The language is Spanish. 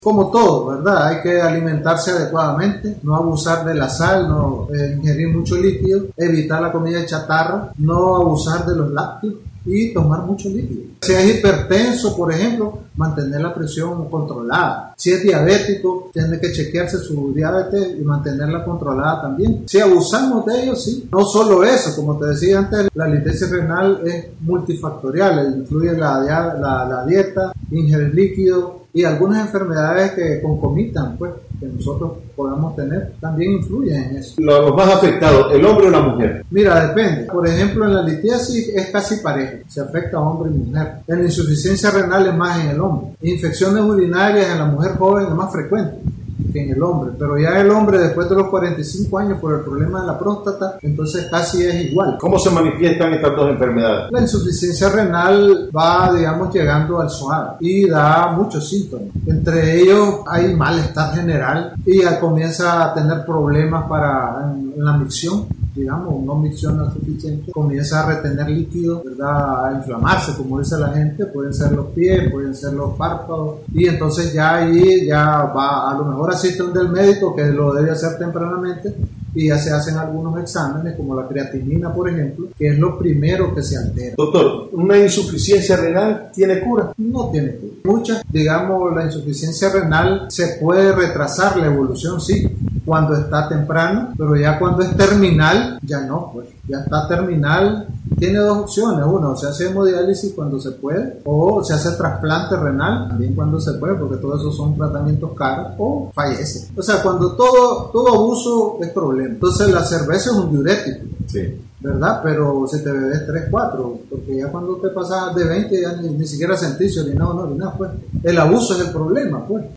Como todo, ¿verdad? Hay que alimentarse adecuadamente, no abusar de la sal, no ingerir mucho líquido, evitar la comida chatarra, no abusar de los lácteos y tomar mucho líquido. Si es hipertenso, por ejemplo, mantener la presión controlada. Si es diabético, tiene que chequearse su diabetes y mantenerla controlada también. Si abusamos de ello, sí. No solo eso, como te decía antes, la litiasis renal es multifactorial, incluye la dieta, ingerir líquido y algunas enfermedades que concomitan, pues, que nosotros podamos tener, también influyen en eso. Los más afectados, ¿el hombre o la mujer? Mira, depende. Por ejemplo, en la litiasis es casi parejo, se afecta a hombre y mujer. En la insuficiencia renal es más en el hombre. Infecciones urinarias en la mujer joven es más frecuente que en el hombre, pero ya el hombre después de los 45 años por el problema de la próstata, entonces casi es igual. ¿Cómo se manifiestan estas dos enfermedades? La insuficiencia renal va, digamos, llegando al suave y da muchos síntomas. Entre ellos hay malestar general y ya comienza a tener problemas en la micción. Digamos, no micción suficiente, comienza a retener líquido, ¿verdad? A inflamarse, como dice la gente, pueden ser los pies, pueden ser los párpados, y entonces ya ahí ya va, a lo mejor asiste un del médico que lo debe hacer tempranamente y ya se hacen algunos exámenes como la creatinina, por ejemplo, que es lo primero que se altera. Doctor, ¿una insuficiencia renal tiene cura? No tiene cura. Muchas, digamos, la insuficiencia renal se puede retrasar la evolución, sí, cuando está temprano, pero ya cuando es terminal, ya no, pues ya está terminal. Tiene dos opciones: uno, se hace hemodiálisis cuando se puede, o se hace trasplante renal también cuando se puede, porque todos esos son tratamientos caros, o fallece. O sea, cuando todo abuso es problema. Entonces la cerveza es un diurético, sí, ¿verdad? Pero si te bebes 3, 4, porque ya cuando te pasas de 20 ya ni siquiera sentís orinar o no orinar, pues el abuso es el problema, pues.